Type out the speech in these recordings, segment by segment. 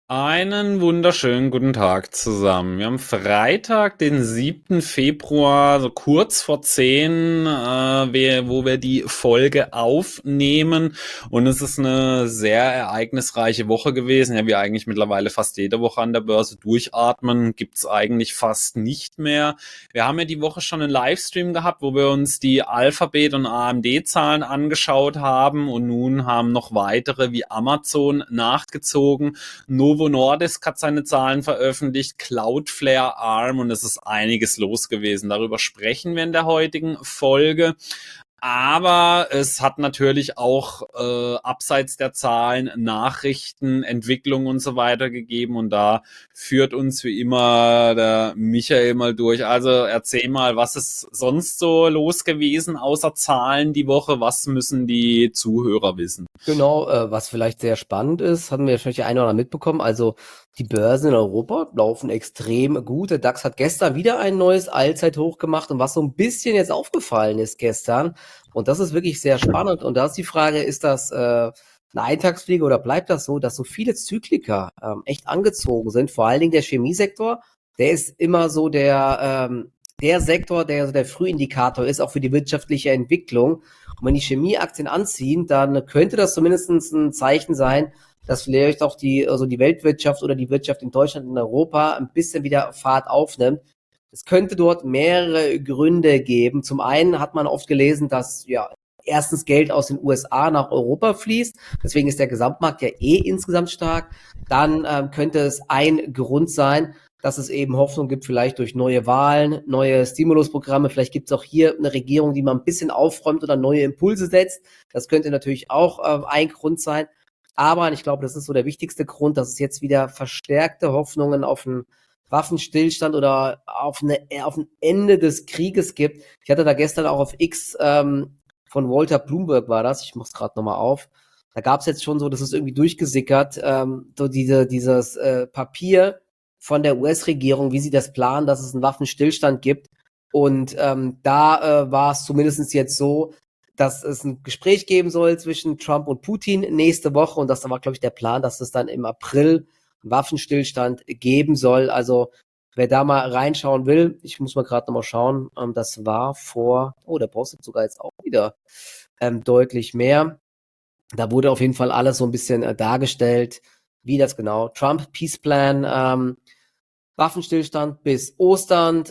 Einen wunderschönen guten Tag zusammen. Wir haben Freitag, den 7. Februar, so kurz vor 10, wo wir die Folge aufnehmen. Und es ist eine sehr ereignisreiche Woche gewesen. Ja, wir eigentlich mittlerweile fast jede Woche an der Börse durchatmen, gibt's eigentlich fast nicht mehr. Wir haben ja die Woche schon einen Livestream gehabt, wo wir uns die Alphabet- und AMD-Zahlen angeschaut haben. Und nun haben noch weitere wie Amazon nachgezogen. Novo Nordisk hat seine Zahlen veröffentlicht, Cloudflare, Arm und es ist einiges los gewesen. Darüber sprechen wir in der heutigen Folge. Aber es hat natürlich auch abseits der Zahlen Nachrichten, Entwicklungen und so weiter gegeben. Und da führt uns wie immer der Michael mal durch. Also erzähl mal, was ist sonst so los gewesen außer Zahlen die Woche? Was müssen die Zuhörer wissen? Genau, was vielleicht sehr spannend ist, hatten wir wahrscheinlich die eine oder andere mitbekommen. Also die Börsen in Europa laufen extrem gut. Der DAX hat gestern wieder ein neues Allzeithoch gemacht und was so ein bisschen jetzt aufgefallen ist gestern, und das ist wirklich sehr spannend. Und da ist die Frage, ist das eine Eintagsfliege oder bleibt das so, dass so viele Zyklika echt angezogen sind? Vor allen Dingen der Chemiesektor, der ist immer so der Sektor, der so der Frühindikator ist, auch für die wirtschaftliche Entwicklung. Und wenn die Chemieaktien anziehen, dann könnte das zumindest ein Zeichen sein, dass vielleicht auch die Weltwirtschaft oder die Wirtschaft in Deutschland und Europa ein bisschen wieder Fahrt aufnimmt. Es könnte dort mehrere Gründe geben. Zum einen hat man oft gelesen, dass ja erstens Geld aus den USA nach Europa fließt. Deswegen ist der Gesamtmarkt ja insgesamt stark. Dann könnte es ein Grund sein, dass es eben Hoffnung gibt, vielleicht durch neue Wahlen, neue Stimulusprogramme. Vielleicht gibt es auch hier eine Regierung, die mal ein bisschen aufräumt oder neue Impulse setzt. Das könnte natürlich auch ein Grund sein. Aber ich glaube, das ist so der wichtigste Grund, dass es jetzt wieder verstärkte Hoffnungen auf einen Waffenstillstand oder auf ein Ende des Krieges gibt. Ich hatte da gestern auch auf X von Walter Bloomberg war das, ich mach's gerade nochmal auf. Da gab es jetzt schon so, das ist irgendwie durchgesickert, so dieses Papier von der US-Regierung, wie sie das planen, dass es einen Waffenstillstand gibt. Und da war es zumindest jetzt so, dass es ein Gespräch geben soll zwischen Trump und Putin nächste Woche. Und das war, glaube ich, der Plan, dass es dann im April einen Waffenstillstand geben soll. Also wer da mal reinschauen will, ich muss mal gerade nochmal schauen, das war der postet sogar jetzt auch wieder deutlich mehr. Da wurde auf jeden Fall alles so ein bisschen dargestellt, wie das genau, Trump Peace Plan, Waffenstillstand bis Ostern.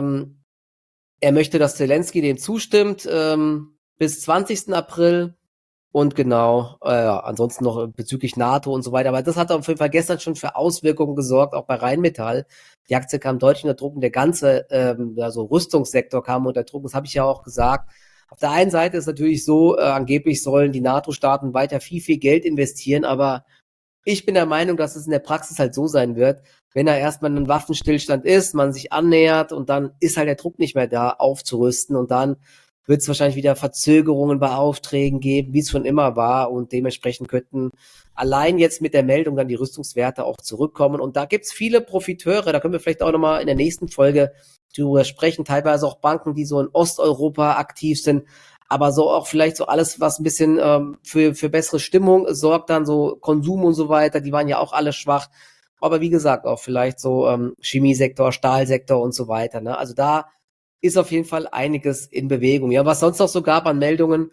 Er möchte, dass Zelensky dem zustimmt bis 20. April. Und genau, ja, ansonsten noch bezüglich NATO und so weiter. Aber das hat auf jeden Fall gestern schon für Auswirkungen gesorgt, auch bei Rheinmetall. Die Aktie kam deutlich unter Druck und der ganze so Rüstungssektor kam unter Druck. Das habe ich ja auch gesagt. Auf der einen Seite ist natürlich so, angeblich sollen die NATO-Staaten weiter viel Geld investieren, aber ich bin der Meinung, dass es in der Praxis halt so sein wird, wenn da erstmal ein Waffenstillstand ist, man sich annähert und dann ist halt der Druck nicht mehr da, aufzurüsten und dann wird es wahrscheinlich wieder Verzögerungen bei Aufträgen geben, wie es schon immer war und dementsprechend könnten allein jetzt mit der Meldung dann die Rüstungswerte auch zurückkommen und da gibt's viele Profiteure, da können wir vielleicht auch nochmal in der nächsten Folge drüber sprechen, teilweise auch Banken, die so in Osteuropa aktiv sind, aber so auch vielleicht so alles, was ein bisschen für bessere Stimmung sorgt, dann so Konsum und so weiter, die waren ja auch alle schwach. Aber wie gesagt, auch vielleicht so Chemiesektor, Stahlsektor und so weiter. Ne? Also da ist auf jeden Fall einiges in Bewegung. Ja, was sonst noch so gab an Meldungen,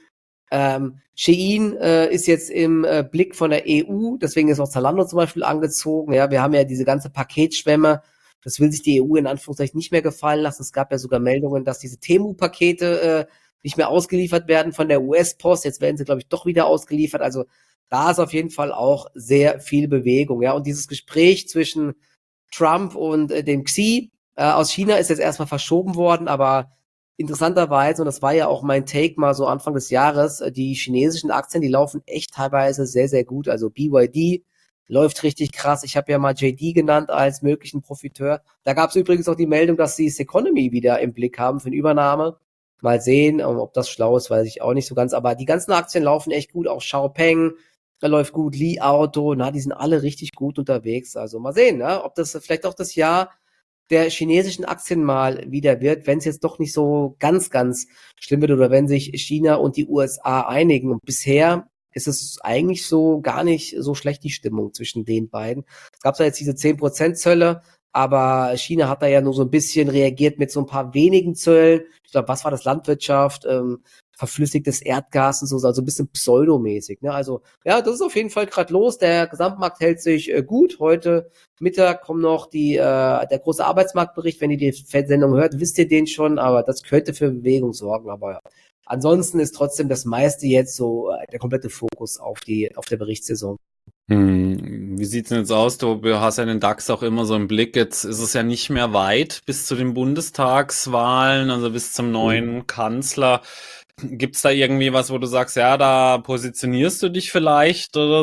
Shein ist jetzt im Blick von der EU, deswegen ist auch Zalando zum Beispiel angezogen. Ja, wir haben ja diese ganze Paketschwemme, das will sich die EU in Anführungszeichen nicht mehr gefallen lassen. Es gab ja sogar Meldungen, dass diese Temu-Pakete nicht mehr ausgeliefert werden von der US-Post. Jetzt werden sie, glaube ich, doch wieder ausgeliefert. Also da ist auf jeden Fall auch sehr viel Bewegung. Ja, und dieses Gespräch zwischen Trump und dem Xi aus China ist jetzt erstmal verschoben worden, aber interessanterweise, und das war ja auch mein Take mal so Anfang des Jahres, die chinesischen Aktien, die laufen echt teilweise sehr gut. Also BYD läuft richtig krass. Ich habe ja mal JD genannt als möglichen Profiteur. Da gab es übrigens auch die Meldung, dass sie Economy wieder im Blick haben für eine Übernahme. Mal sehen, ob das schlau ist, weiß ich auch nicht so ganz. Aber die ganzen Aktien laufen echt gut. Auch Xiaopeng, da läuft gut. Li Auto, die sind alle richtig gut unterwegs. Also mal sehen, ne, ob das vielleicht auch das Jahr der chinesischen Aktien mal wieder wird, wenn es jetzt doch nicht so ganz schlimm wird oder wenn sich China und die USA einigen. Und bisher ist es eigentlich so gar nicht so schlecht, die Stimmung zwischen den beiden. Es gab zwar jetzt diese 10% Zölle, aber China hat da ja nur so ein bisschen reagiert mit so ein paar wenigen Zöllen. Ich glaube, was war das? Landwirtschaft, verflüssigtes Erdgas und so, also ein bisschen pseudomäßig. Ne? Also ja, das ist auf jeden Fall gerade los. Der Gesamtmarkt hält sich gut. Heute Mittag kommt noch der große Arbeitsmarktbericht. Wenn ihr die Sendung hört, wisst ihr den schon, aber das könnte für Bewegung sorgen. Aber ja. Ansonsten ist trotzdem das meiste jetzt so der komplette Fokus auf der Berichtssaison. Wie sieht's denn jetzt aus? Du hast ja den DAX auch immer so im Blick. Jetzt ist es ja nicht mehr weit bis zu den Bundestagswahlen, also bis zum neuen Kanzler. Gibt's da irgendwie was, wo du sagst, ja, da positionierst du dich vielleicht oder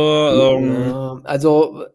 so? Also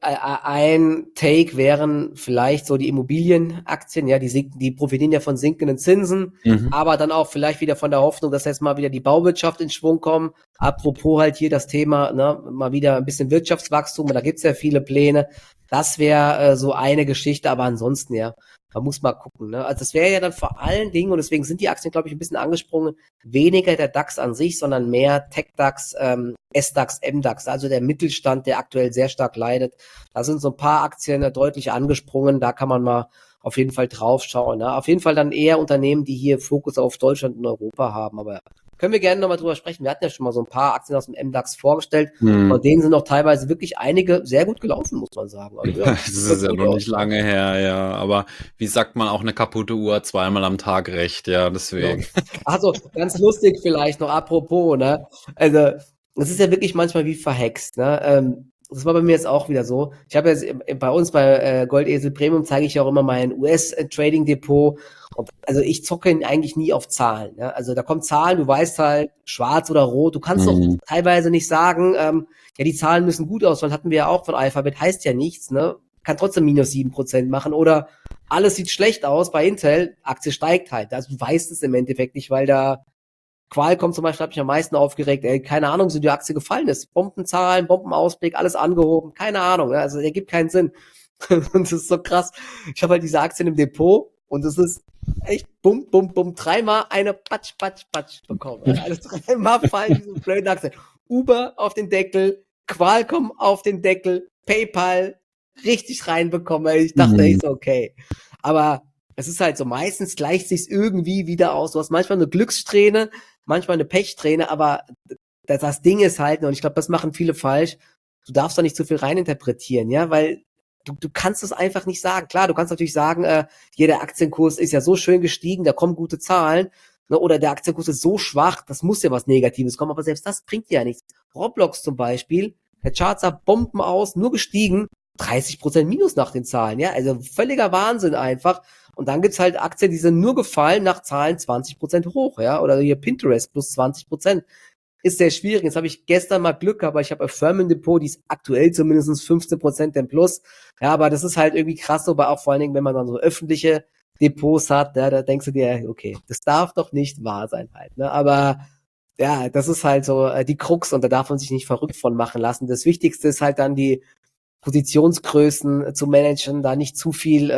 ein Take wären vielleicht so die Immobilienaktien, ja, die profitieren ja von sinkenden Zinsen, aber dann auch vielleicht wieder von der Hoffnung, dass jetzt mal wieder die Bauwirtschaft in Schwung kommt. Apropos halt hier das Thema, ne, mal wieder ein bisschen Wirtschaftswachstum, da gibt's ja viele Pläne. Das wäre so eine Geschichte, aber ansonsten ja. Man muss mal gucken, ne? Also das wäre ja dann vor allen Dingen, und deswegen sind die Aktien, glaube ich, ein bisschen angesprungen, weniger der DAX an sich, sondern mehr Tech-DAX, S-DAX, M-DAX, also der Mittelstand, der aktuell sehr stark leidet. Da sind so ein paar Aktien deutlich angesprungen, da kann man mal auf jeden Fall drauf schauen. Ne? Auf jeden Fall dann eher Unternehmen, die hier Fokus auf Deutschland und Europa haben, aber können wir gerne nochmal drüber sprechen. Wir hatten ja schon mal so ein paar Aktien aus dem MDAX vorgestellt. Von denen sind auch teilweise wirklich einige sehr gut gelaufen, muss man sagen. Also, ja, das ist ja noch nicht lange her, ja. Aber wie sagt man, auch eine kaputte Uhr hat zweimal am Tag recht, ja, deswegen. Also, ganz lustig vielleicht noch, apropos, ne? Also, das ist ja wirklich manchmal wie verhext, ne? Das war bei mir jetzt auch wieder so. Ich habe jetzt bei uns bei Goldesel Premium zeige ich ja auch immer mein US-Trading-Depot. Also ich zocke eigentlich nie auf Zahlen. Ja? Also da kommen Zahlen, du weißt halt, schwarz oder rot. Du kannst doch teilweise nicht sagen, ja, die Zahlen müssen gut ausfallen. Hatten wir ja auch von Alphabet, heißt ja nichts, ne? Kann trotzdem minus 7% machen. Oder alles sieht schlecht aus bei Intel, Aktie steigt halt. Also du weißt es im Endeffekt nicht, weil da Qualcomm zum Beispiel hat mich am meisten aufgeregt. Keine Ahnung, so die Aktie gefallen ist. Bombenzahlen, Bombenausblick, alles angehoben. Keine Ahnung. Also der gibt keinen Sinn. Und das ist so krass. Ich habe halt diese Aktien im Depot und es ist echt bum, bum, bum. Dreimal eine Patsch, Patsch, Patsch bekommen. Also dreimal fallen diese blöden Aktien. Uber auf den Deckel, Qualcomm auf den Deckel, PayPal richtig reinbekommen. Ich dachte echt so, okay. Aber es ist halt so, meistens gleicht sich's irgendwie wieder aus. Du hast manchmal eine Glückssträhne, manchmal eine Pechsträhne, aber das Ding ist halt, und ich glaube, das machen viele falsch, du darfst da nicht zu viel reininterpretieren, ja, weil du kannst es einfach nicht sagen. Klar, du kannst natürlich sagen, jeder Aktienkurs ist ja so schön gestiegen, da kommen gute Zahlen, ne, oder der Aktienkurs ist so schwach, das muss ja was Negatives kommen, aber selbst das bringt ja nichts. Roblox zum Beispiel, der Chart sah Bomben aus, nur gestiegen, 30% Minus nach den Zahlen, ja, also völliger Wahnsinn einfach. Und dann gibt's halt Aktien, die sind nur gefallen nach Zahlen 20% hoch, ja, oder hier Pinterest plus 20%. Ist sehr schwierig. Jetzt habe ich gestern mal Glück gehabt, aber ich habe Affirm im Depot, die ist aktuell zumindest 15% im Plus. Ja, aber das ist halt irgendwie krass, so, auch vor allen Dingen, wenn man dann so öffentliche Depots hat, ja, da denkst du dir, okay, das darf doch nicht wahr sein halt, ne, aber ja, das ist halt so die Krux und da darf man sich nicht verrückt von machen lassen. Das Wichtigste ist halt dann die Positionsgrößen zu managen, da nicht zu viel,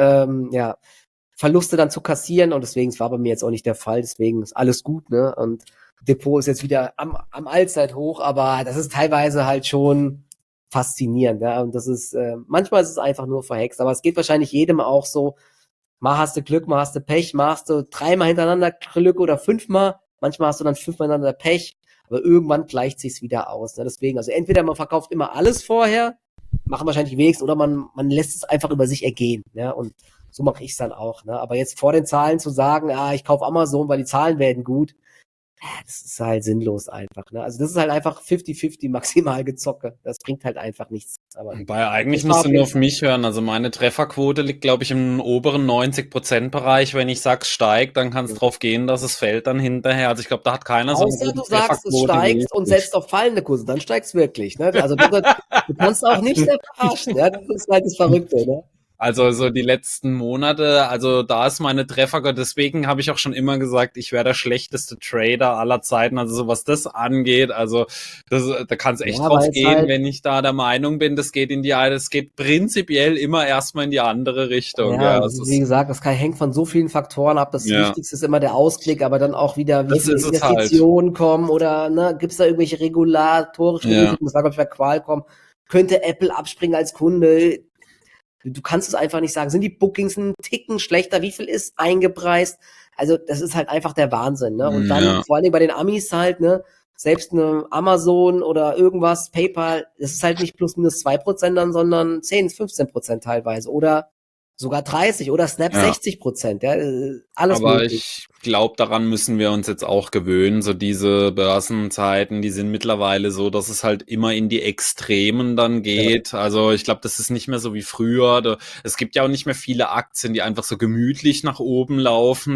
Verluste dann zu kassieren und deswegen, es war bei mir jetzt auch nicht der Fall, deswegen ist alles gut, ne, und Depot ist jetzt wieder am Allzeithoch, aber das ist teilweise halt schon faszinierend, ja, und das ist, manchmal ist es einfach nur verhext, aber es geht wahrscheinlich jedem auch so, mal hast du Glück, mal hast du Pech, mal hast du 3-mal hintereinander Glück oder 5-mal, manchmal hast du dann 5-mal hintereinander Pech, aber irgendwann gleicht sich's wieder aus, ne, deswegen, also entweder man verkauft immer alles vorher, machen wahrscheinlich wenigstens, oder man lässt es einfach über sich ergehen, ja, und so mache ich es dann auch, ne, aber jetzt vor den Zahlen zu sagen, ich kaufe Amazon, weil die Zahlen werden gut, das ist halt sinnlos einfach, ne? Also das ist halt einfach 50-50 maximal gezocke. Das bringt halt einfach nichts. Aber Wobei eigentlich musst du nur auf mich hören. Also meine Trefferquote liegt, glaube ich, im oberen 90%-Bereich. Wenn ich sag, steigt, dann kann es drauf gehen, dass es fällt dann hinterher. Also ich glaube, da hat keiner so eine außer du sagst, es steigt und setzt auf fallende Kurse, dann steigt's wirklich, ne? Also du kannst auch nicht sehr verarschen, ja? Das ist halt das Verrückte, ne? Also so die letzten Monate, also da ist meine Treffer, deswegen habe ich auch schon immer gesagt, ich wäre der schlechteste Trader aller Zeiten, also so was das angeht, also da kann es echt Ja, drauf weil es gehen, halt, wenn ich da der Meinung bin, das geht prinzipiell immer erstmal in die andere Richtung, ja, ja, und es wie ist, gesagt, hängt von so vielen Faktoren ab. Das ja, Wichtigste ist immer der Ausklick, aber dann auch wieder, wie das viele ist es halt, Investitionen kommen oder ne, gibt es da irgendwelche regulatorischen ja. Risiken? Das war, glaube ich, bei Qualcomm. Könnte Apple abspringen als Kunde? Du kannst es einfach nicht sagen. Sind die Bookings ein Ticken schlechter? Wie viel ist eingepreist? Also, das ist halt einfach der Wahnsinn, ne? Und dann Ja. vor allen Dingen bei den Amis halt, ne? Selbst eine Amazon oder irgendwas, PayPal, das ist halt nicht plus minus 2% dann, sondern 10, 15% teilweise oder sogar 30 oder Snap Ja. 60%, ja, alles Aber möglich. ich glaube, daran müssen wir uns jetzt auch gewöhnen. So diese Börsenzeiten, die sind mittlerweile so, dass es halt immer in die Extremen dann Ja, geht. Also ich glaube, das ist nicht mehr so wie früher. Es gibt ja auch nicht mehr viele Aktien, die einfach so gemütlich nach oben laufen.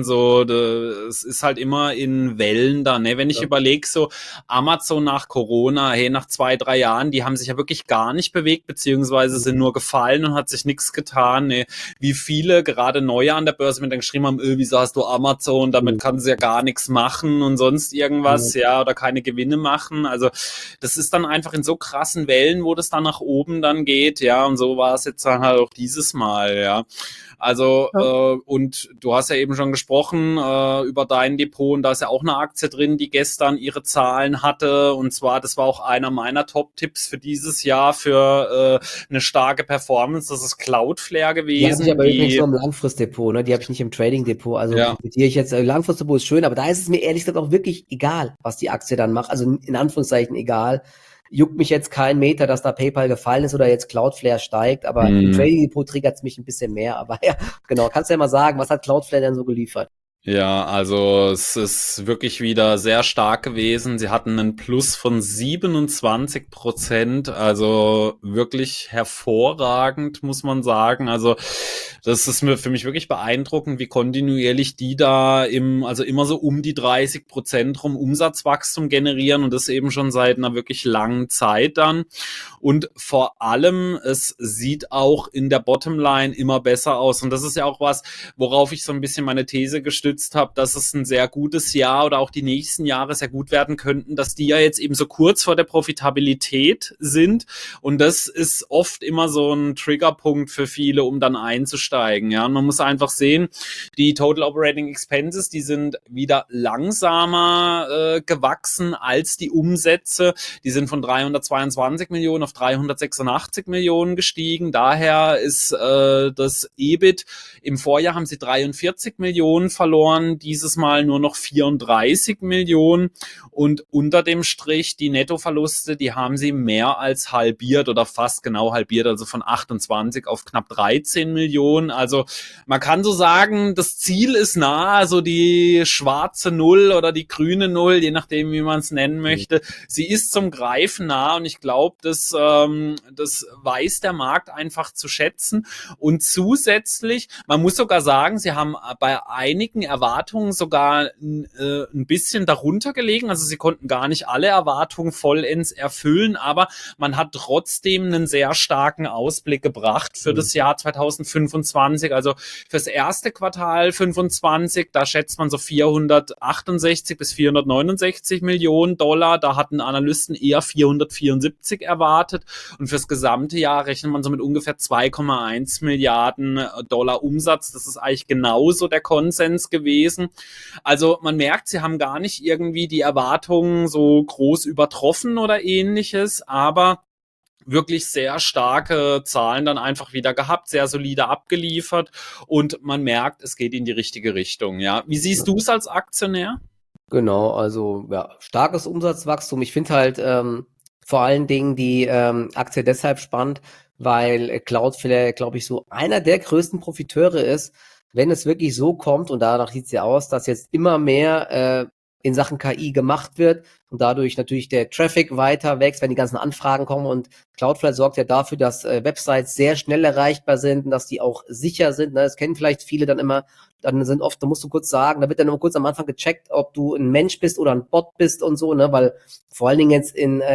Es ist halt immer in Wellen da. Ne? Wenn ich ja. überlege, so Amazon nach Corona, hey, nach 2, 3 Jahren, die haben sich ja wirklich gar nicht bewegt, beziehungsweise sind nur gefallen und hat sich nichts getan. Ne? Wie viele gerade Neue an der Börse mit dann geschrieben haben, wieso hast du Amazon, damit Mhm. kann sie ja gar nichts machen und sonst irgendwas, ja, oder keine Gewinne machen. Also das ist dann einfach in so krassen Wellen, wo das dann nach oben dann geht, ja, und so war es jetzt dann halt auch dieses Mal, ja. Also, Ja. und du hast ja eben schon gesprochen über dein Depot und da ist ja auch eine Aktie drin, die gestern ihre Zahlen hatte und zwar, das war auch einer meiner Top-Tipps für dieses Jahr für eine starke Performance, das ist Cloudflare Die habe ich gewesen, aber übrigens die, nur im Langfristdepot, ne? Die habe ich nicht im Trading-Depot. Also ja, profitiere ich jetzt. Langfristdepot ist schön, aber da ist es mir ehrlich gesagt auch wirklich egal, was die Aktie dann macht. Also in Anführungszeichen egal. Juckt mich jetzt kein Meter, dass da PayPal gefallen ist oder jetzt Cloudflare steigt, aber im mh, Trading-Depot triggert es mich ein bisschen mehr. Aber ja, genau. Kannst du ja mal sagen, was hat Cloudflare denn so geliefert? ja, also es ist wirklich wieder sehr stark gewesen. Sie hatten einen Plus von 27%, also wirklich hervorragend, muss man sagen. Also das ist für mich wirklich beeindruckend, wie kontinuierlich die da also immer so um die 30% rum Umsatzwachstum generieren und das eben schon seit einer wirklich langen Zeit dann. Und vor allem, es sieht auch in der Bottomline immer besser aus. Und das ist ja auch was, worauf ich so ein bisschen meine These gestützt habe, dass es ein sehr gutes Jahr oder auch die nächsten Jahre sehr gut werden könnten, dass die ja jetzt eben so kurz vor der Profitabilität sind. Und das ist oft immer so ein Triggerpunkt für viele, um dann einzusteigen. Ja, und man muss einfach sehen, die Total Operating Expenses, die sind wieder langsamer gewachsen als die Umsätze. Die sind von 322 Millionen auf 386 Millionen gestiegen. Daher ist das EBIT, im Vorjahr haben sie 43 Millionen verloren, dieses Mal nur noch 34 Millionen. Und unter dem Strich die Nettoverluste, die haben sie mehr als halbiert oder fast genau halbiert, also von 28 auf knapp 13 Millionen. Also man kann so sagen, das Ziel ist nah, also die schwarze Null oder die grüne Null, je nachdem, wie man es nennen möchte. Sie ist zum Greifen nah und ich glaube, das weiß der Markt einfach zu schätzen. Und zusätzlich, man muss sogar sagen, sie haben bei einigen Erwartungen sogar ein bisschen darunter gelegen. Also sie konnten gar nicht alle Erwartungen vollends erfüllen, aber man hat trotzdem einen sehr starken Ausblick gebracht für das Jahr 2025. Also fürs erste Quartal 25, da schätzt man so 468 bis 469 Millionen Dollar. Da hatten Analysten eher 474 erwartet. Und fürs gesamte Jahr rechnet man so mit ungefähr 2,1 Milliarden Dollar Umsatz. Das ist eigentlich genauso der Konsens gewesen. Also man merkt, sie haben gar nicht irgendwie die Erwartungen so groß übertroffen oder ähnliches, aber wirklich sehr starke Zahlen dann einfach wieder gehabt, sehr solide abgeliefert und man merkt, es geht in die richtige Richtung. Ja, wie siehst du es als Aktionär? Genau, also ja, starkes Umsatzwachstum. Ich finde halt vor allen Dingen die Aktie deshalb spannend, weil Cloudflare, glaube ich, so einer der größten Profiteure ist, wenn es wirklich so kommt, und danach sieht es ja aus, dass jetzt immer mehr in Sachen KI gemacht wird und dadurch natürlich der Traffic weiter wächst, wenn die ganzen Anfragen kommen und Cloudflare sorgt ja dafür, dass Websites sehr schnell erreichbar sind und dass die auch sicher sind. Ne? Das kennen vielleicht viele dann immer, dann sind oft, da musst du kurz sagen, da wird dann immer kurz am Anfang gecheckt, ob du ein Mensch bist oder ein Bot bist und so, ne, weil vor allen Dingen jetzt in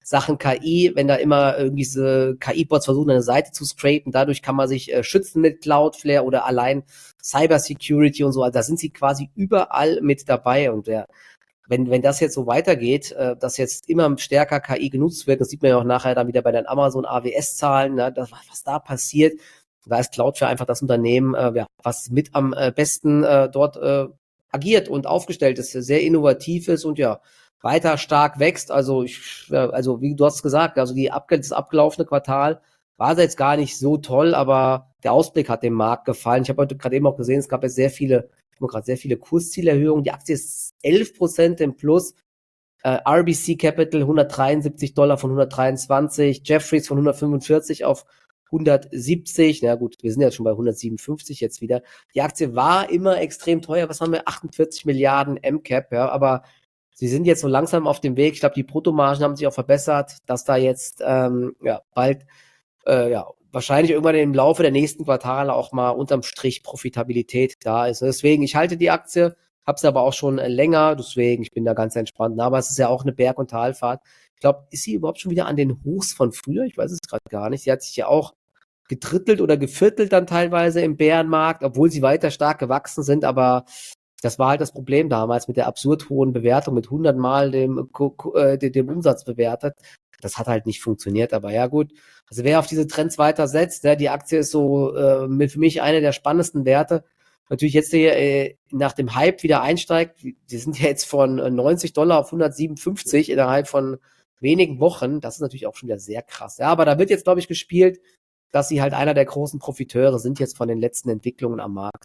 Sachen KI, wenn da immer irgendwie diese KI-Bots versuchen, eine Seite zu scrapen, dadurch kann man sich schützen mit Cloudflare oder allein Cybersecurity und so, also da sind sie quasi überall mit dabei und wenn das jetzt so weitergeht, dass jetzt immer stärker KI genutzt wird, das sieht man ja auch nachher dann wieder bei den Amazon AWS-Zahlen, ne, was da passiert, da ist Cloudflare einfach das Unternehmen, was mit am besten dort agiert und aufgestellt ist, sehr innovativ ist und ja, weiter stark wächst. Also also wie du hast gesagt, also das abgelaufene Quartal war jetzt gar nicht so toll, aber der Ausblick hat dem Markt gefallen. Ich habe heute gerade eben auch gesehen, es gab ja sehr viele Kurszielerhöhungen. Die Aktie ist 11% im Plus. RBC Capital $173 von 123, Jefferies von 145 auf 170. Na gut, wir sind ja schon bei 157 jetzt wieder. Die Aktie war immer extrem teuer. Was haben wir? 48 Milliarden MCAP, ja, aber sie sind jetzt so langsam auf dem Weg. Ich glaube, die Bruttomargen haben sich auch verbessert, dass da jetzt bald wahrscheinlich irgendwann im Laufe der nächsten Quartale auch mal unterm Strich Profitabilität da ist. Deswegen, ich halte die Aktie, habe sie aber auch schon länger, deswegen, ich bin da ganz entspannt. Aber es ist ja auch eine Berg- und Talfahrt. Ich glaube, ist sie überhaupt schon wieder an den Hochs von früher? Ich weiß es gerade gar nicht. Sie hat sich ja auch gedrittelt oder geviertelt dann teilweise im Bärenmarkt, obwohl sie weiter stark gewachsen sind, aber das war halt das Problem damals mit der absurd hohen Bewertung, mit 100 Mal dem Umsatz bewertet. Das hat halt nicht funktioniert, aber ja gut. Also wer auf diese Trends weiter setzt, die Aktie ist so für mich eine der spannendsten Werte. Natürlich jetzt nach dem Hype wieder einsteigt. Die sind ja jetzt von $90 auf 157 innerhalb von wenigen Wochen. Das ist natürlich auch schon wieder sehr krass. Ja, aber da wird jetzt, glaube ich, gespielt, dass sie halt einer der großen Profiteure sind jetzt von den letzten Entwicklungen am Markt.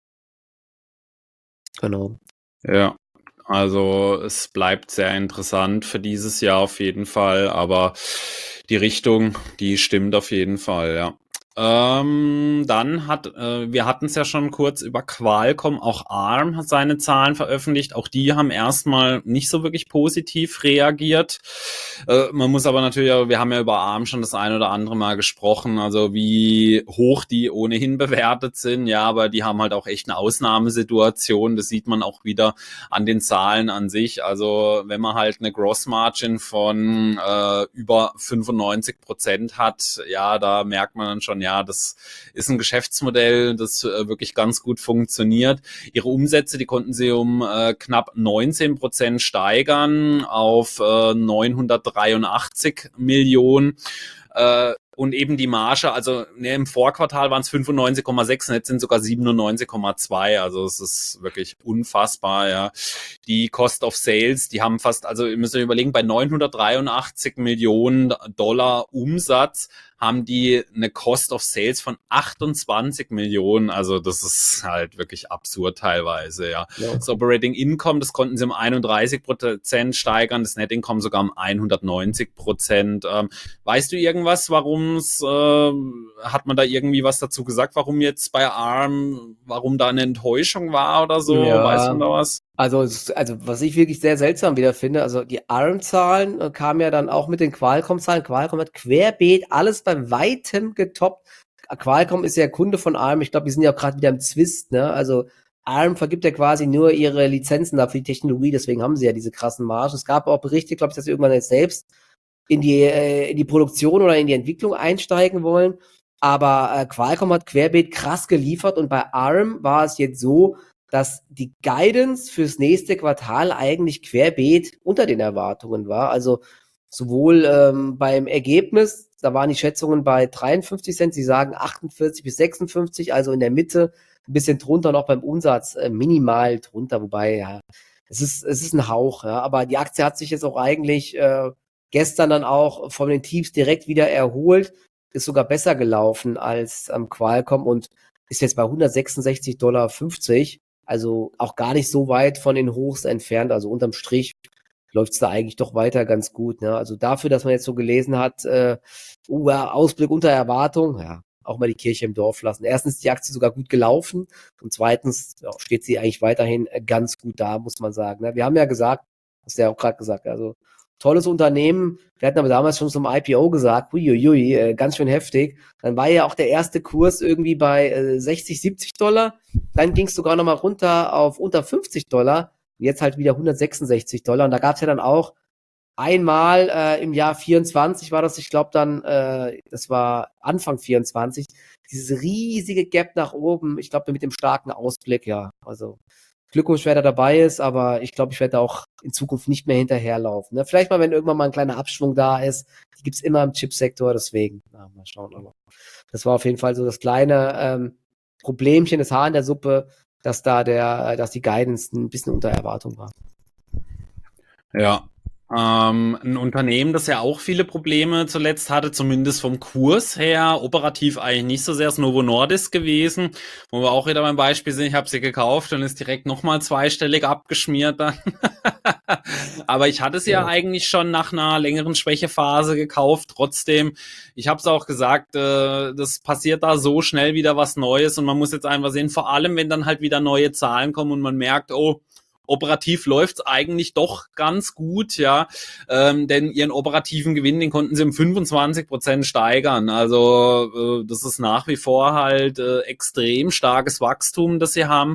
Genau. Ja, also es bleibt sehr interessant für dieses Jahr auf jeden Fall, aber die Richtung, die stimmt auf jeden Fall, ja. Dann wir hatten es ja schon kurz über Qualcomm, auch ARM hat seine Zahlen veröffentlicht, auch die haben erstmal nicht so wirklich positiv reagiert. Man muss aber natürlich, wir haben ja über ARM schon das ein oder andere Mal gesprochen, also wie hoch die ohnehin bewertet sind, ja, aber die haben halt auch echt eine Ausnahmesituation, das sieht man auch wieder an den Zahlen an sich, also wenn man halt eine Gross Margin von über 95% hat, ja, da merkt man dann schon, ja, das ist ein Geschäftsmodell, das wirklich ganz gut funktioniert. Ihre Umsätze, die konnten sie um knapp 19% steigern auf 983 Millionen. Und eben die Marge, also im Vorquartal waren es 95,6 und jetzt sind sogar 97,2. Also es ist wirklich unfassbar, ja. Die Cost of Sales, die haben fast, also ihr müsst euch überlegen, bei 983 Millionen Dollar Umsatz haben die eine Cost of Sales von 28 Millionen. Also das ist halt wirklich absurd teilweise, ja. Das Operating Income, das konnten sie um 31% steigern, das Net Income sogar um 190%. Weißt du irgendwas, hat man da irgendwie was dazu gesagt, warum jetzt bei ARM, warum da eine Enttäuschung war oder so? Ja. Weiß man da was? Also was ich wirklich sehr seltsam wieder finde, also die ARM-Zahlen kamen ja dann auch mit den Qualcomm-Zahlen. Qualcomm hat querbeet alles bei weitem getoppt. Qualcomm ist ja Kunde von ARM. Ich glaube, die sind ja auch gerade wieder im Zwist, ne? Also ARM vergibt ja quasi nur ihre Lizenzen da für die Technologie, deswegen haben sie ja diese krassen Margen. Es gab auch Berichte, glaube ich, dass sie irgendwann jetzt selbst in die Produktion oder in die Entwicklung einsteigen wollen. Aber Qualcomm hat querbeet krass geliefert und bei ARM war es jetzt so, dass die Guidance fürs nächste Quartal eigentlich querbeet unter den Erwartungen war. Also sowohl beim Ergebnis, da waren die Schätzungen bei 53 Cent, sie sagen 48 bis 56, also in der Mitte, ein bisschen drunter, noch beim Umsatz minimal drunter, wobei, ja, es ist ein Hauch, ja, aber die Aktie hat sich jetzt auch eigentlich gestern dann auch von den Tiefs direkt wieder erholt, ist sogar besser gelaufen als Qualcomm und ist jetzt bei 166,50 $, also auch gar nicht so weit von den Hochs entfernt, also unterm Strich läuft es da eigentlich doch weiter ganz gut. Ne? Also dafür, dass man jetzt so gelesen hat, Ausblick unter Erwartung, ja, auch mal die Kirche im Dorf lassen. Erstens ist die Aktie sogar gut gelaufen und zweitens steht sie eigentlich weiterhin ganz gut da, muss man sagen. Ne? Wir haben ja gesagt, hast du ja auch gerade gesagt, also tolles Unternehmen. Wir hatten aber damals schon zum IPO gesagt, uiuiui, ganz schön heftig. Dann war ja auch der erste Kurs irgendwie bei 60, $70. Dann ging es sogar nochmal runter auf unter $50. Jetzt halt wieder $166. Und da gab es ja dann auch einmal im Jahr 24 war das, ich glaube dann, das war Anfang 24, dieses riesige Gap nach oben, ich glaube mit dem starken Ausblick, ja. Also Glückwunsch, wer da dabei ist, aber ich glaube, ich werde auch in Zukunft nicht mehr hinterherlaufen. Ne? Vielleicht mal, wenn irgendwann mal ein kleiner Abschwung da ist. Die gibt's immer im Chipsektor, deswegen. Na, mal schauen. Aber das war auf jeden Fall so das kleine Problemchen, das Haar in der Suppe, dass dass die Guidance ein bisschen unter Erwartung war. Ja. Ein Unternehmen, das ja auch viele Probleme zuletzt hatte, zumindest vom Kurs her, operativ eigentlich nicht so sehr, ist Novo Nordisk gewesen, wo wir auch wieder beim Beispiel sind, ich habe sie gekauft und ist direkt nochmal zweistellig abgeschmiert dann. Aber ich hatte sie ja eigentlich schon nach einer längeren Schwächephase gekauft. Trotzdem, ich habe es auch gesagt, das passiert da so schnell wieder was Neues und man muss jetzt einfach sehen, vor allem wenn dann halt wieder neue Zahlen kommen und man merkt, oh, operativ läuft's eigentlich doch ganz gut, ja, denn ihren operativen Gewinn, den konnten sie um 25% steigern. Also das ist nach wie vor halt extrem starkes Wachstum, das sie haben.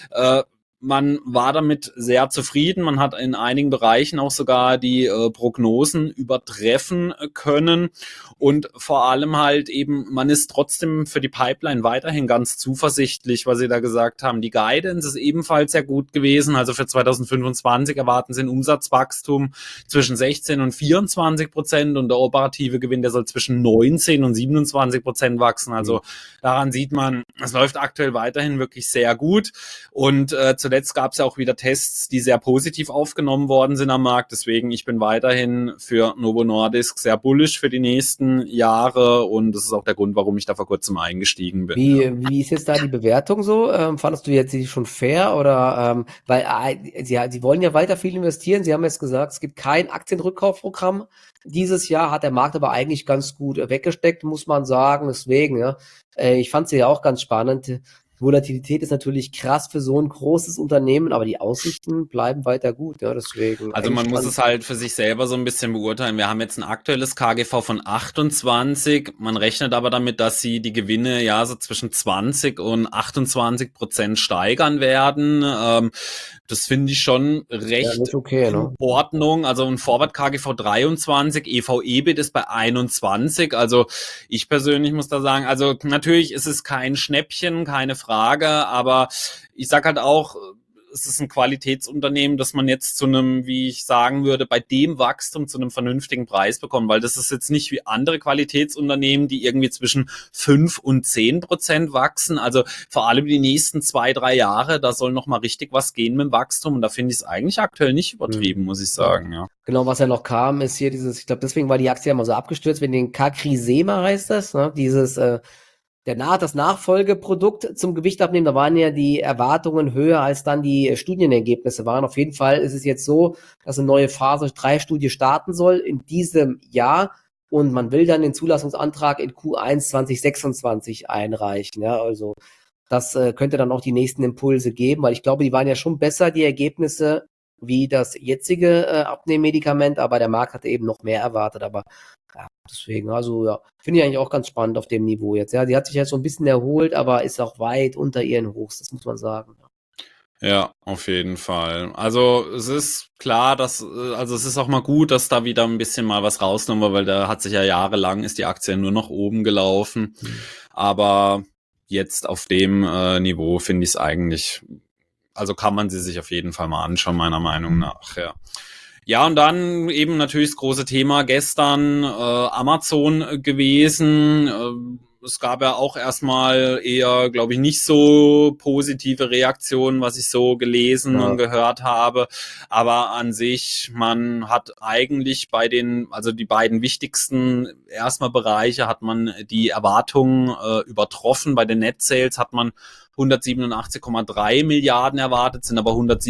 Man war damit sehr zufrieden. Man hat in einigen Bereichen auch sogar die Prognosen übertreffen können. Und vor allem halt eben, man ist trotzdem für die Pipeline weiterhin ganz zuversichtlich, was sie da gesagt haben. Die Guidance ist ebenfalls sehr gut gewesen. Also für 2025 erwarten sie ein Umsatzwachstum zwischen 16 und 24% und der operative Gewinn, der soll zwischen 19 und 27% wachsen. Also daran sieht man, es läuft aktuell weiterhin wirklich sehr gut. Und zuletzt gab es ja auch wieder Tests, die sehr positiv aufgenommen worden sind am Markt. Deswegen, ich bin weiterhin für Novo Nordisk sehr bullish für die nächsten Jahre und das ist auch der Grund, warum ich da vor kurzem eingestiegen bin. Wie ist jetzt da die Bewertung so? Fandest du jetzt die schon fair oder weil sie wollen ja weiter viel investieren. Sie haben jetzt gesagt, es gibt kein Aktienrückkaufprogramm. Dieses Jahr hat der Markt aber eigentlich ganz gut weggesteckt, muss man sagen. Deswegen, ja. Ich fand sie ja auch ganz spannend. Volatilität ist natürlich krass für so ein großes Unternehmen, aber die Aussichten bleiben weiter gut, ja, deswegen. Also man muss es halt für sich selber so ein bisschen beurteilen. Wir haben jetzt ein aktuelles KGV von 28. Man rechnet aber damit, dass sie die Gewinne ja so zwischen 20 und 28% steigern werden. Das finde ich schon recht okay, in Ordnung. Also ein Forward KGV 23, EV/EBIT ist bei 21. Also ich persönlich muss da sagen, also natürlich ist es kein Schnäppchen, keine Frage, aber ich sag halt auch, es ist ein Qualitätsunternehmen, das man jetzt zu einem, wie ich sagen würde, bei dem Wachstum zu einem vernünftigen Preis bekommt, weil das ist jetzt nicht wie andere Qualitätsunternehmen, die irgendwie zwischen 5 und 10% wachsen. Also vor allem die nächsten 2-3 Jahre, da soll noch mal richtig was gehen mit dem Wachstum und da finde ich es eigentlich aktuell nicht übertrieben, muss ich sagen, ja. Genau, was ja noch kam, ist hier ich glaube, deswegen war die Aktie ja mal so abgestürzt, wenn den Cagrisema heißt das, ne? Das Nachfolgeprodukt zum Gewicht abnehmen, da waren ja die Erwartungen höher, als dann die Studienergebnisse waren. Auf jeden Fall ist es jetzt so, dass eine neue Phase 3 Studie starten soll in diesem Jahr und man will dann den Zulassungsantrag in Q1 2026 einreichen. Ja, also das könnte dann auch die nächsten Impulse geben, weil ich glaube, die waren ja schon besser, die Ergebnisse, wie das jetzige Abnehmmedikament, aber der Markt hatte eben noch mehr erwartet. Aber ja, deswegen, also ja, finde ich eigentlich auch ganz spannend auf dem Niveau jetzt. Ja, die hat sich jetzt so ein bisschen erholt, aber ist auch weit unter ihren Hochs, das muss man sagen. Ja, auf jeden Fall. Also es ist klar, also es ist auch mal gut, dass da wieder ein bisschen mal was rausgenommen wird, weil da hat sich ja jahrelang, ist die Aktie nur nach oben gelaufen. Aber jetzt auf dem Niveau finde ich es eigentlich, also kann man sie sich auf jeden Fall mal anschauen, meiner Meinung nach, ja. Ja, und dann eben natürlich das große Thema gestern Amazon gewesen. Es gab ja auch erstmal eher, glaube ich, nicht so positive Reaktionen, was ich so gelesen und gehört habe. Aber an sich, man hat eigentlich also die beiden wichtigsten erstmal Bereiche hat man die Erwartungen übertroffen. Bei den Net Sales hat man 187,3 Milliarden erwartet, sind aber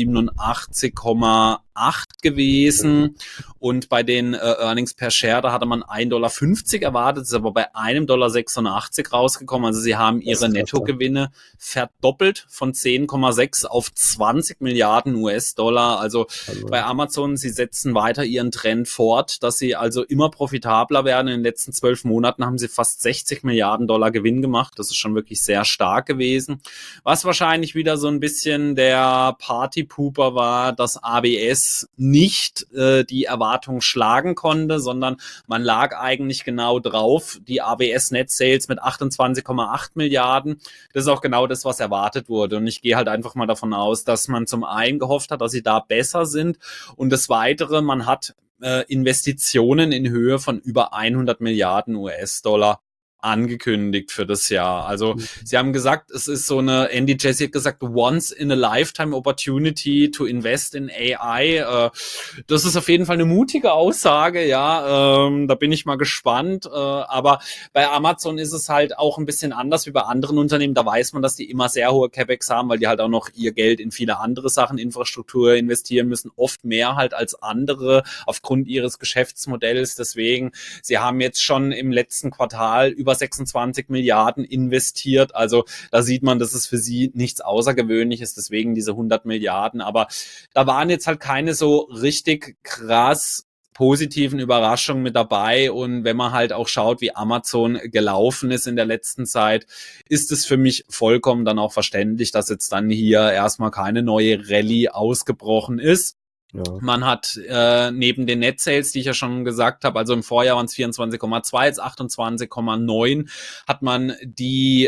187,8 gewesen. Und bei den Earnings per Share, da hatte man 1,50 Dollar erwartet, ist aber bei 1,86 Dollar rausgekommen. Also sie haben ihre Nettogewinne verdoppelt von 10,6 auf 20 Milliarden US-Dollar. Also bei Amazon, sie setzen weiter ihren Trend fort, dass sie also immer profitabler werden. In den letzten 12 Monaten haben sie fast 60 Milliarden Dollar Gewinn gemacht. Das ist schon wirklich sehr stark gewesen. Was wahrscheinlich wieder so ein bisschen der Partypooper war, dass AWS nicht die Erwartung schlagen konnte, sondern man lag eigentlich genau drauf. Die AWS Net Sales mit 28,8 Milliarden. Das ist auch genau das, was erwartet wurde. Und ich gehe halt einfach mal davon aus, dass man zum einen gehofft hat, dass sie da besser sind. Und das Weitere, man hat Investitionen in Höhe von über 100 Milliarden US-Dollar angekündigt für das Jahr. Also sie haben gesagt, es ist so eine, Andy Jassy hat gesagt, once in a lifetime opportunity to invest in AI. Das ist auf jeden Fall eine mutige Aussage, ja. Da bin ich mal gespannt. Aber bei Amazon ist es halt auch ein bisschen anders wie bei anderen Unternehmen. Da weiß man, dass die immer sehr hohe CapEx haben, weil die halt auch noch ihr Geld in viele andere Sachen, Infrastruktur investieren müssen, oft mehr halt als andere aufgrund ihres Geschäftsmodells. Deswegen, sie haben jetzt schon im letzten Quartal über 26 Milliarden investiert. Also da sieht man, dass es für sie nichts Außergewöhnliches, deswegen diese 100 Milliarden. Aber da waren jetzt halt keine so richtig krass positiven Überraschungen mit dabei. Und wenn man halt auch schaut, wie Amazon gelaufen ist in der letzten Zeit, ist es für mich vollkommen dann auch verständlich, dass jetzt dann hier erstmal keine neue Rallye ausgebrochen ist. Ja. Man hat neben den Net Sales, die ich ja schon gesagt habe, also im Vorjahr waren es 24,2, jetzt 28,9, hat man die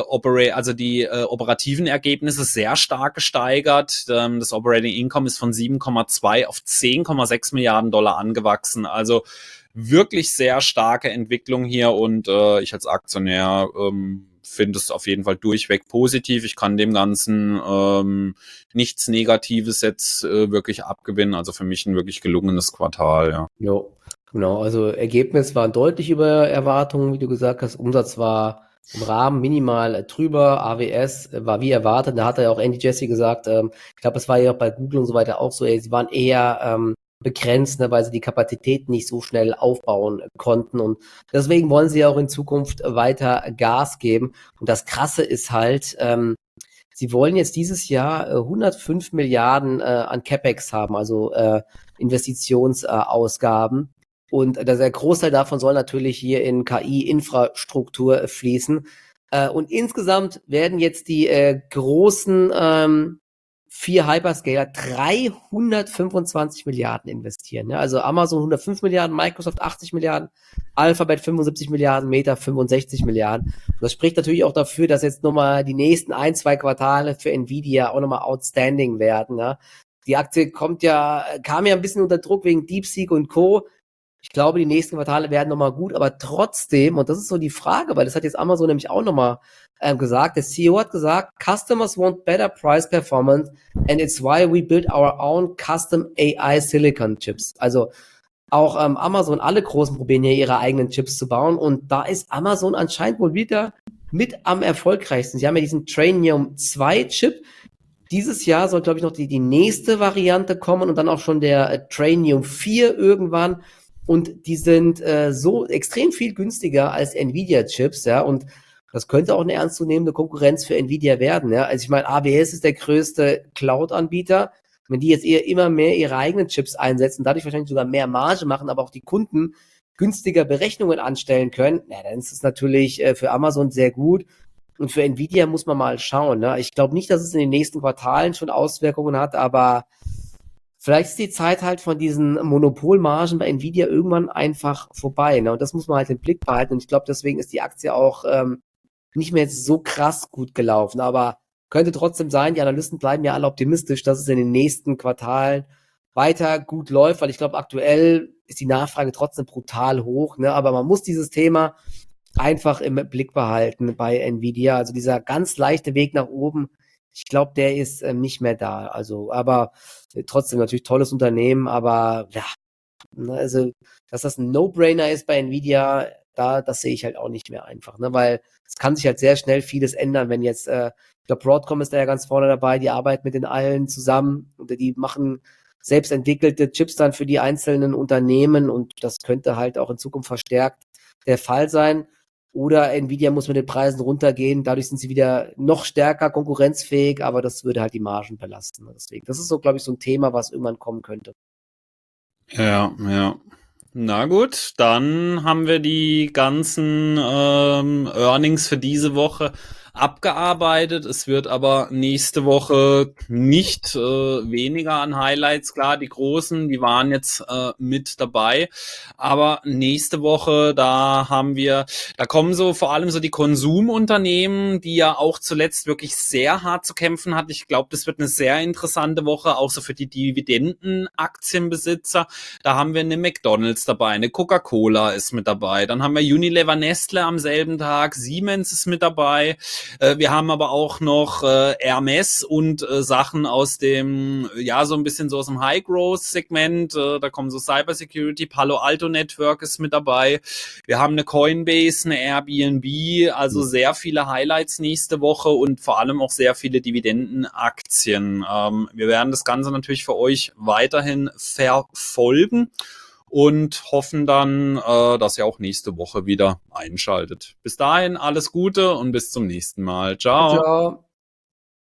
operativen Ergebnisse sehr stark gesteigert. Das Operating Income ist von 7,2 auf 10,6 Milliarden Dollar angewachsen. Also wirklich sehr starke Entwicklung hier und ich als Aktionär finde es auf jeden Fall durchweg positiv. Ich kann dem Ganzen nichts Negatives jetzt wirklich abgewinnen. Also für mich ein wirklich gelungenes Quartal, ja. Jo, genau. Also Ergebnis war deutlich über Erwartungen, wie du gesagt hast. Umsatz war im Rahmen minimal drüber. AWS war wie erwartet. Da hat ja auch Andy Jassy gesagt, ich glaube, es war ja auch bei Google und so weiter auch so, sie waren eher begrenzt, ne, weil sie die Kapazität nicht so schnell aufbauen konnten und deswegen wollen sie auch in Zukunft weiter Gas geben und das Krasse ist halt, sie wollen jetzt dieses Jahr 105 Milliarden an CapEx haben, also Investitionsausgaben und der Großteil davon soll natürlich hier in KI-Infrastruktur fließen und insgesamt werden jetzt die großen 4 Hyperscaler 325 Milliarden investieren. Ja? Also Amazon 105 Milliarden, Microsoft 80 Milliarden, Alphabet 75 Milliarden, Meta 65 Milliarden. Und das spricht natürlich auch dafür, dass jetzt nochmal die nächsten 1-2 Quartale für Nvidia auch nochmal outstanding werden. Ja? Die Aktie kam ja ein bisschen unter Druck wegen DeepSeek und Co. Ich glaube, die nächsten Quartale werden nochmal gut, aber trotzdem, und das ist so die Frage, weil das hat jetzt Amazon nämlich auch nochmal gesagt, der CEO hat gesagt, Customers want better price performance and it's why we build our own custom AI Silicon Chips. Also auch Amazon, alle Großen probieren ja ihre eigenen Chips zu bauen und da ist Amazon anscheinend wohl wieder mit am erfolgreichsten. Sie haben ja diesen Trainium 2 Chip. Dieses Jahr soll, glaube ich, noch die nächste Variante kommen und dann auch schon der Trainium 4 irgendwann. Und die sind so extrem viel günstiger als Nvidia-Chips, ja, und das könnte auch eine ernstzunehmende Konkurrenz für Nvidia werden, ja. Also ich meine, AWS ist der größte Cloud-Anbieter. Wenn die jetzt eher immer mehr ihre eigenen Chips einsetzen, dadurch wahrscheinlich sogar mehr Marge machen, aber auch die Kunden günstiger Berechnungen anstellen können, ja, dann ist es natürlich für Amazon sehr gut. Und für Nvidia muss man mal schauen, ne? Ich glaube nicht, dass es in den nächsten Quartalen schon Auswirkungen hat, aber vielleicht ist die Zeit halt von diesen Monopolmargen bei Nvidia irgendwann einfach vorbei, ne? Und das muss man halt im Blick behalten. Und ich glaube, deswegen ist die Aktie auch nicht mehr jetzt so krass gut gelaufen. Aber könnte trotzdem sein, die Analysten bleiben ja alle optimistisch, dass es in den nächsten Quartalen weiter gut läuft, weil ich glaube, aktuell ist die Nachfrage trotzdem brutal hoch, ne? Aber man muss dieses Thema einfach im Blick behalten bei Nvidia. Also dieser ganz leichte Weg nach oben, ich glaube, der ist nicht mehr da. Also, aber trotzdem natürlich tolles Unternehmen, aber ja, also, dass das ein No-Brainer ist bei Nvidia, das sehe ich halt auch nicht mehr einfach, ne? Weil es kann sich halt sehr schnell vieles ändern, wenn jetzt, ich glaube, Broadcom ist da ja ganz vorne dabei, die arbeiten mit den allen zusammen und die machen selbst entwickelte Chips dann für die einzelnen Unternehmen und das könnte halt auch in Zukunft verstärkt der Fall sein. Oder Nvidia muss mit den Preisen runtergehen, dadurch sind sie wieder noch stärker konkurrenzfähig, aber das würde halt die Margen belasten. Deswegen, das ist so, glaube ich, so ein Thema, was irgendwann kommen könnte. Ja, ja. Na gut, dann haben wir die ganzen Earnings für diese Woche abgearbeitet. Es wird aber nächste Woche nicht weniger an Highlights. Klar, die großen, die waren jetzt mit dabei. Aber nächste Woche, da kommen so vor allem so die Konsumunternehmen, die ja auch zuletzt wirklich sehr hart zu kämpfen hatten. Ich glaube, das wird eine sehr interessante Woche, auch so für die Dividendenaktienbesitzer. Da haben wir eine McDonald's dabei, eine Coca-Cola ist mit dabei. Dann haben wir Unilever, Nestle am selben Tag, Siemens ist mit dabei. Wir haben aber auch noch Hermes und Sachen aus dem, ja, so ein bisschen so aus dem High-Growth-Segment. Da kommen so Cybersecurity, Palo Alto Network ist mit dabei. Wir haben eine Coinbase, eine Airbnb, also sehr viele Highlights nächste Woche und vor allem auch sehr viele Dividendenaktien. Wir werden das Ganze natürlich für euch weiterhin verfolgen und hoffen dann, dass ihr auch nächste Woche wieder einschaltet. Bis dahin alles Gute und bis zum nächsten Mal. Ciao, Ciao. ciao.